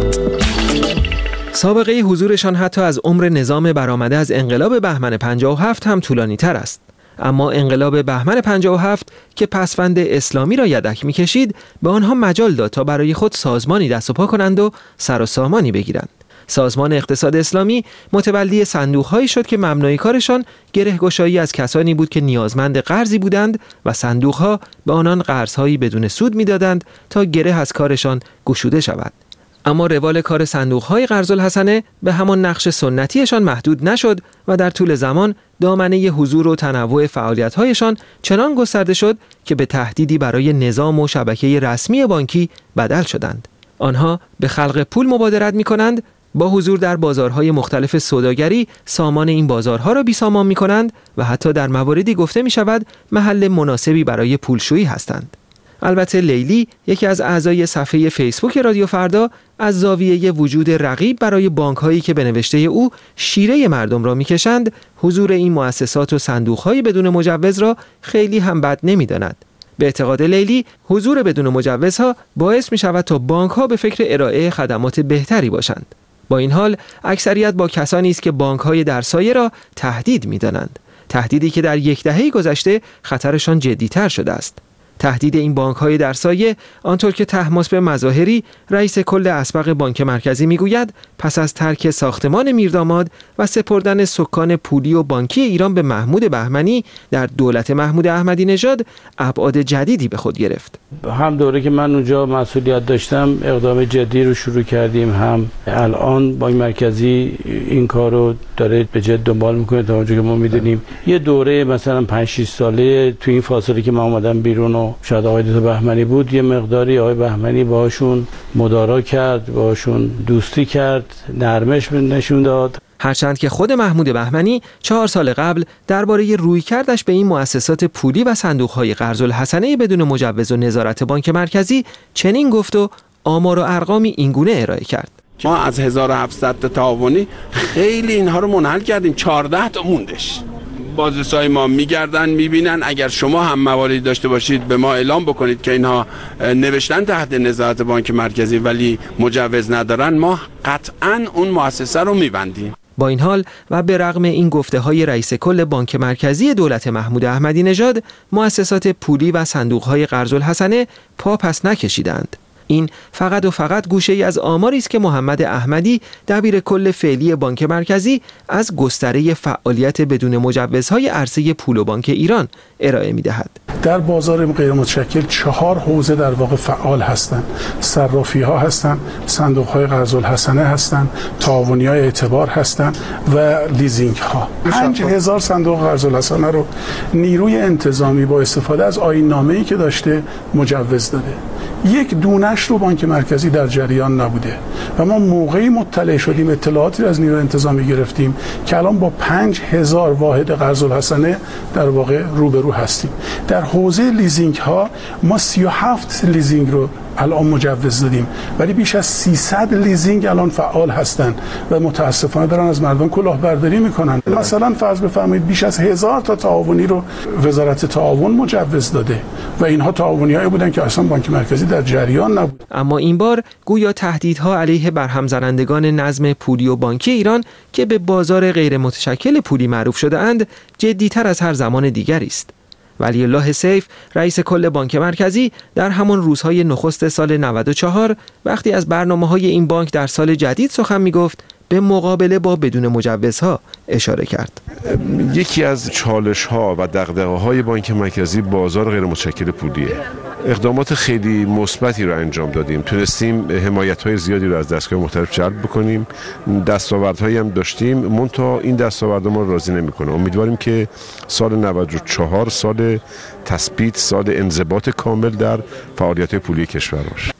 سابقه حضورشان حتی از عمر نظام برآمده از انقلاب بهمن 57 هم طولانی‌تر است. اما انقلاب بهمن 57 که پسوند اسلامی را یدک می‌کشید، به آنها مجال داد تا برای خود سازمانی دست و پا کنند و سر و سامانی بگیرند. سازمان اقتصاد اسلامی متولی صندوق‌هایی شد که مبنای کارشان گره‌گشایی از کسانی بود که نیازمند قرضی بودند و صندوق‌ها به آنان قرض‌هایی بدون سود می‌دادند تا گره از کارشان گشوده شود. اما روال کار صندوق‌های قرض الحسنه به همان نقش سنتیشان محدود نشد و در طول زمان دامنه حضور و تنوع فعالیت‌هایشان چنان گسترده شد که به تهدیدی برای نظام و شبکه رسمی بانکی بدل شدند. آنها به خلق پول مبادرت می‌کنند، با حضور در بازارهای مختلف سوداگری سامان این بازارها را بیسامان می‌کنند و حتی در مواردی گفته می‌شود محل مناسبی برای پولشویی هستند. البته لیلی، یکی از اعضای صفحه فیسبوک رادیو فردا، از زاویه وجود رقیب برای بانک‌هایی که به نوشته او شیره مردم را می‌کشند، حضور این مؤسسات و صندوق‌های بدون مجوز را خیلی هم بد نمی‌داند. به اعتقاد لیلی، حضور بدون مجوزها باعث می‌شود تا بانک‌ها به فکر ارائه خدمات بهتری باشند. با این حال، اکثریت با کسانی است که بانک‌های در سایه را تهدید می‌دانند. تهدیدی که در یک دهه گذشته خطرشان جدی‌تر شده است. تهدید این بانک‌های در سایه، آنطور که طهماسب مظاهری رئیس کل اسبق بانک مرکزی میگوید، پس از ترک ساختمان میرداماد و سپردن سکان پولی و بانکی ایران به محمود بهمنی در دولت محمود احمدی نژاد ابعاد جدیدی به خود گرفت.
هم دوره که من اونجا مسئولیت داشتم اقدام جدی رو شروع کردیم، هم الان بانک مرکزی این کارو داره به جد دنبال میکنه. تا اونجا که ما میدونیم یه دوره مثلا 5-6 ساله تو این فاصله که من اومدم بیرون و شاید آقای دکتر بهمنی بود، یه مقداری آقای بهمنی باهاشون مدارا کرد، باهاشون دوستی کرد، نرمش نشون داد.
هرچند که خود محمود بهمنی 4 سال قبل درباره رویکردش به این مؤسسات پولی و صندوق‌های قرض الحسنه بدون مجوز و نظارت بانک مرکزی چنین گفت و آمار و ارقامی اینگونه ارائه کرد.
ما از 1700 تا تعاونی خیلی اینها رو منحل کردیم، 14 تا موندش. بازرسای ما میگردن میبینن، اگر شما هم مواردی داشته باشید به ما اعلام بکنید که اینها نوشتن تحت نظارت بانک مرکزی ولی مجوز ندارن، ما قطعاً اون مؤسسه رو میبندیم.
با این حال و به رغم این گفته‌های رئیس کل بانک مرکزی دولت محمود احمدی نژاد، مؤسسات پولی و صندوق‌های قرض الحسنه پا پس نکشیدند. این فقط و فقط گوشه‌ای از آماری است که محمد احمدی دبیر کل فعلی بانک مرکزی از گستره فعالیت بدون مجوزهای عرصه پول و بانک ایران ارائه می‌دهد.
در بازار غیر متشکل 4 حوزه در واقع فعال هستند. صرافی‌ها هستند، صندوق‌های قرض الحسنه هستند، تعاونی‌های اعتبار هستند و لیزینگ‌ها. 5000 صندوق قرض الحسنه رو نیروی انتظامی با استفاده از آیین‌نامه‌ای که داشته مجوز داده. یک دونش رو بانک مرکزی در جریان نبوده و ما موقعی مطلع شدیم، اطلاعاتی از نیروی انتظامی گرفتیم که الان با 5000 واحد قرض الحسنه در واقع روبرو هستیم. در حوزه لیزینگ ها ما 37 لیزینگ رو الان مجوز دادیم، ولی بیش از 300 لیزینگ الان فعال هستند و متاسفانه دارن از مردم کلاهبرداری میکنن. مثلا فرض بفرمایید بیش از 1000 تا تعاونی رو وزارت تعاون مجوز داده و اینها تعاونیایی بودن که اصلا بانک مرکزی در جریان نبود.
اما این بار گویا تهدیدها علیه برهم زنندگان نظم پولی و بانکی ایران که به بازار غیر متشکل پولی معروف شده اند جدی‌تر از هر زمان دیگری است. ولی الله سیف، رئیس کل بانک مرکزی، در همان روزهای نخست سال 94 وقتی از برنامه‌های این بانک در سال جدید سخن می‌گفت، به مقابله با بدون مجوزها اشاره کرد.
یکی از چالش‌ها و دغدغه‌های بانک مرکزی بازار غیر متشکل پولیه. اقدامات خیلی مثبتی رو انجام دادیم، تونستیم حمایت‌های زیادی رو از دستگاه مختلف جلب بکنیم، دستاوردهایی هم داشتیم، منتها این دستاوردها ما رو راضی نمی‌کنه. امیدواریم که سال 94 سال تثبیت، سال انضباط کامل در فعالیت پولی کشور باشه.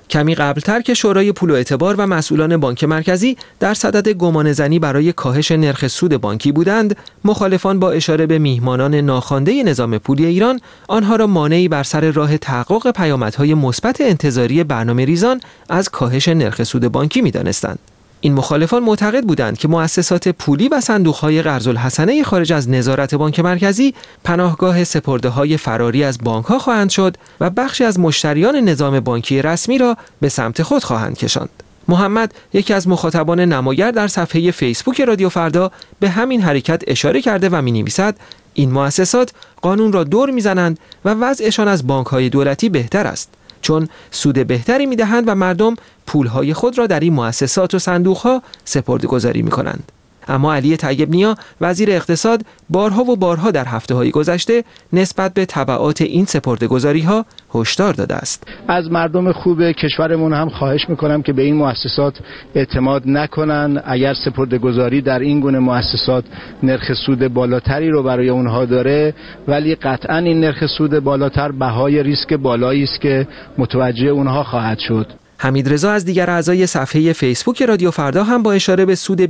کمی قبلتر که شورای پول و اعتبار و مسئولان بانک مرکزی در صدد گمانه‌زنی برای کاهش نرخ سود بانکی بودند، مخالفان با اشاره به میهمانان ناخوانده نظام پولی ایران آنها را مانعی بر سر راه تحقق پیامدهای مثبت انتظاری برنامه‌ریزان از کاهش نرخ سود بانکی می‌دانستند. این مخالفان معتقد بودند که مؤسسات پولی و صندوق‌های قرض‌الحسنه خارج از نظارت بانک مرکزی پناهگاه سپرده‌های فراری از بانک‌ها خواهند شد و بخشی از مشتریان نظام بانکی رسمی را به سمت خود خواهند کشاند. محمد، یکی از مخاطبان نمایر در صفحه فیسبوک رادیو فردا، به همین حرکت اشاره کرده و می‌نویسد این مؤسسات قانون را دور می‌زنند و وضعشان از بانک‌های دولتی بهتر است، چون سود بهتری می‌دهند و مردم پولهای خود را در این مؤسسات و صندوق‌ها سپرده‌گذاری می‌کنند. اما علی طیب نیا، وزیر اقتصاد، بارها و بارها در هفته‌های گذشته نسبت به تبعات این سپرده‌گذاری‌ها هشدار داده است.
از مردم خوب کشورمون هم خواهش می‌کنم که به این مؤسسات اعتماد نکنن. اگر سپرده‌گذاری در این گونه مؤسسات نرخ سود بالاتری رو برای اونها داره، ولی قطعاً این نرخ سود بالاتر بهای ریسک بالایی است که متوجه اونها خواهد شد.
حمید رضا از دیگر اعضای صفحه فیسبوک رادیو فردا هم با اشاره به سود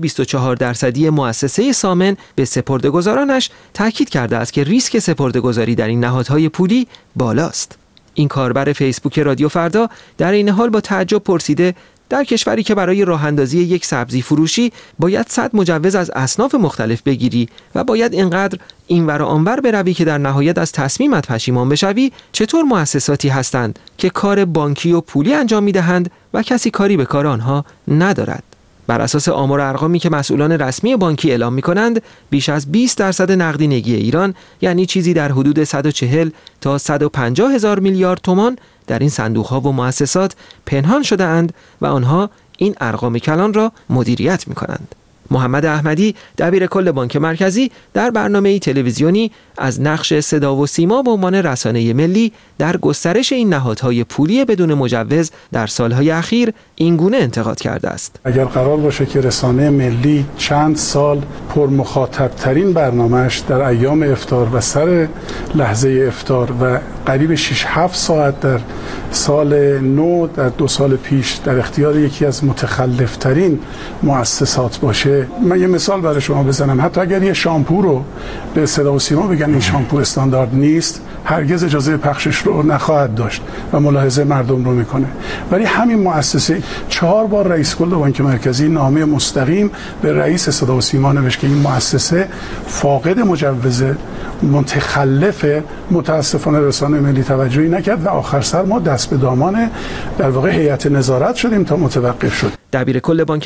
24% مؤسسه سامن به سپرده‌گذارانش تاکید کرده است که ریسک سپرده‌گذاری در این نهادهای پولی بالاست. این کاربر فیسبوک رادیو فردا در این حال با تعجب پرسیده در کشوری که برای راه اندازی یک سبزی فروشی باید 100 مجوز از اصناف مختلف بگیری و باید اینقدر اینور و آنور بروی که در نهایت از تصمیمت پشیمان بشوی، چطور مؤسساتی هستند که کار بانکی و پولی انجام می‌دهند و کسی کاری به کار آنها ندارد؟ بر اساس آمار و ارقامی که مسئولان رسمی بانکی اعلام می‌کنند، بیش از 20% نقدینگی ایران، یعنی چیزی در حدود 140 تا 150 هزار میلیارد تومان، در این صندوق‌ها و مؤسسات پنهان شده اند و آنها این ارقام کلان را مدیریت می‌کنند. محمد احمدی، دبیر کل بانک مرکزی، در برنامه‌ای تلویزیونی از نقش صدا و سیما به عنوان رسانه ملی در گسترش این نهادهای پولی بدون مجوز در سالهای اخیر این گونه انتقاد کرده است.
اگر قرار باشه که رسانه ملی چند سال پرمخاطب‌ترین برنامه‌اش در ایام افطار و سر لحظه افطار و قریب 6-7 ساعت در سال نو در 2 سال پیش در اختیار یکی از متخلف‌ترین مؤسسات باشه، من یه مثال برای شما بزنم. حتی اگر یه شامپو رو به صدا و سیما بگن این شامپو استاندارد نیست، هرگز اجازه پخشش رو نخواهد داشت و ملاحظه مردم رو میکنه. ولی همین مؤسسه 4 بار رئیس کل بانک مرکزی نامه مستقیم به رئیس صدا و سیما نوشت که این مؤسسه فاقد مجوزه، متخلفه. متاسفانه رسانه ملی توجهی نکرد و آخر سر ما دست به دامان در واقع هیئت نظارت شدیم تا متوقف شد.
دبیر کل بانک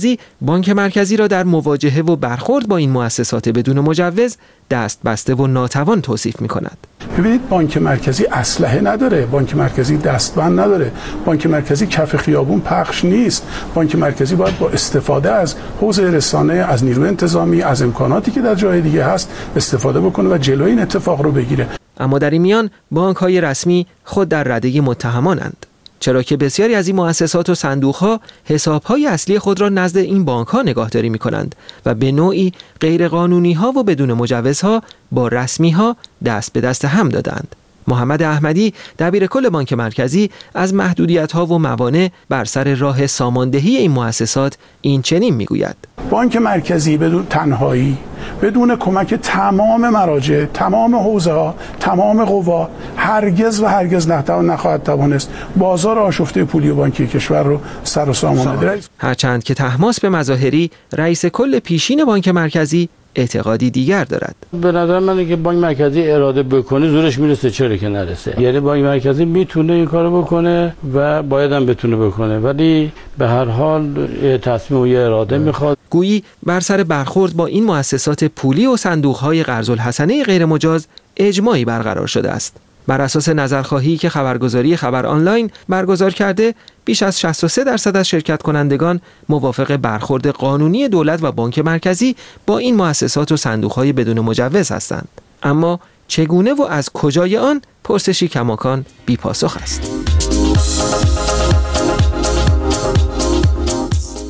مرکزی را در مواجهه و برخورد با این مؤسسات بدون مجوز دست بسته و ناتوان توصیف می‌کند.
ببینید، بانک مرکزی اسلحه نداره، بانک مرکزی دستبند نداره، بانک مرکزی کف خیابون پخش نیست. بانک مرکزی باید با استفاده از حوزه رسانه، از نیروی انتظامی، از امکاناتی که در جای دیگه هست استفاده بکنه و جلوی این اتفاق رو بگیره.
اما در این میان بانک‌های رسمی خود در رده متهمانند، چرا که بسیاری از این مؤسسات و صندوق‌ها حساب‌های اصلی خود را نزد این بانک‌ها نگاهداری می‌کنند و به نوعی غیرقانونی‌ها و بدون مجوزها با رسمی‌ها دست به دست هم دادند. محمد احمدی، دبیر کل بانک مرکزی، از محدودیت‌ها و موانع بر سر راه ساماندهی این مؤسسات این چنین می‌گوید:
بانک مرکزی بدون تنهایی، بدون کمک تمام مراجع، تمام حوزه‌ها، تمام قوا، هرگز و هرگز نخواهد توانست بازار آشفته پولی و بانکی کشور رو سر و سامان بده.
هرچند که طهماسب مظاهری، رئیس کل پیشین بانک مرکزی، اعتقادی دیگر دارد.
به نظر من که بانک مرکزی اراده بکنه زورش میرسه، چرا که نرسه. یعنی بانک مرکزی میتونه این کارو بکنه و باید هم بتونه بکنه، ولی به هر حال تصمیم و اراده میخواد.
گویی بر سر برخورد با این مؤسسات پولی و صندوق‌های قرض‌الحسنه غیرمجاز اجماعی برقرار شده است. بر اساس نظرخواهی که خبرگزاری خبر آنلاین برگزار کرده، بیش از 63% از شرکت کنندگان موافق برخورد قانونی دولت و بانک مرکزی با این مؤسسات و صندوق‌های بدون مجوز هستند. اما چگونه و از کجای آن، پرسشی کماکان بی پاسخ است.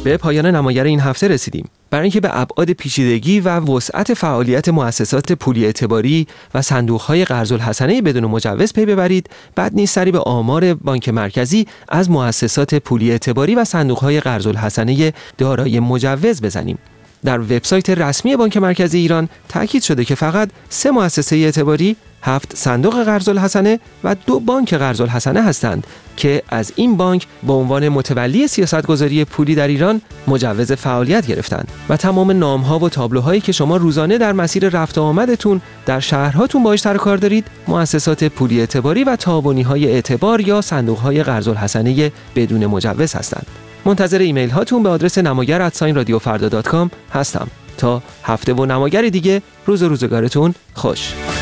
به پایان نماگر این هفته رسیدیم. برای اینکه به ابعاد پیچیدگی و وسعت فعالیت مؤسسات پولی اعتباری و صندوق‌های قرض الحسنه بدون مجوز پی ببرید، بعد نیز سری به آمار بانک مرکزی از مؤسسات پولی اعتباری و صندوق‌های قرض الحسنه دارای مجوز بزنیم. در وبسایت رسمی بانک مرکزی ایران تاکید شده که فقط 3 مؤسسه اعتباری، 7 صندوق قرض الحسنه و 2 بانک قرض الحسنه هستند که از این بانک به عنوان متولی سیاستگذاری پولی در ایران مجوز فعالیت گرفتند و تمام نام‌ها و تابلوهایی که شما روزانه در مسیر رفت و آمدتون در شهرهاتون باهاش سر و کار دارید، مؤسسات پولی اعتباری و تعاونی‌های اعتبار یا صندوق‌های قرض الحسنه بدون مجوز هستند. منتظر ایمیل هاتون به آدرس namagar@radiofarda.com هستم. تا هفته و نماگر دیگه، روز و روزگارتون خوش.